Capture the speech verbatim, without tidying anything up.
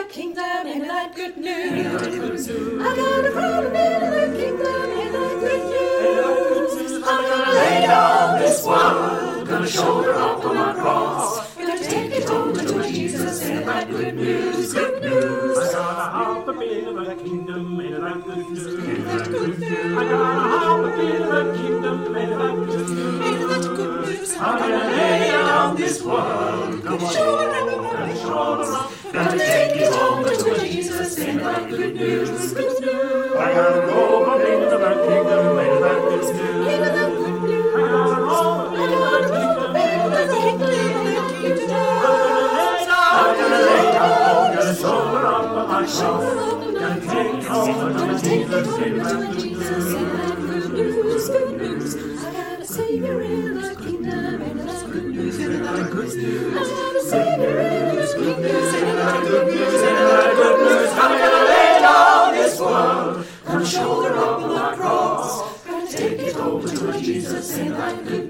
kingdom, in that good news. I got a problem in the kingdom, in that good news. I'm gonna lay down this world, gonna shoulder up on my cross, gonna take it home to Jesus, in that good news, good news. I got a half a bit of a kingdom, in that good news. In that good news. I got a half a bit of a kingdom, in that good news. In that good news. I'm gonna lay down this world, come on, shoulder up, gonna take it home to Jesus, in that good news, good news. I gotta go from into that kingdom, in that good news. In that good news. I gotta go from into that kingdom, in that good news. I'm gonna lay down, gonna shoulder up on my cross, gonna take it home to Jesus, in that good news. Good news, good news. I got a Savior in the kingdom, in that good news, in that good news. I got a Savior in the kingdom, in that good news, in that good news. I'm gonna lay down this world, gonna shoulder up my cross, gonna take it home to Jesus, in that good news.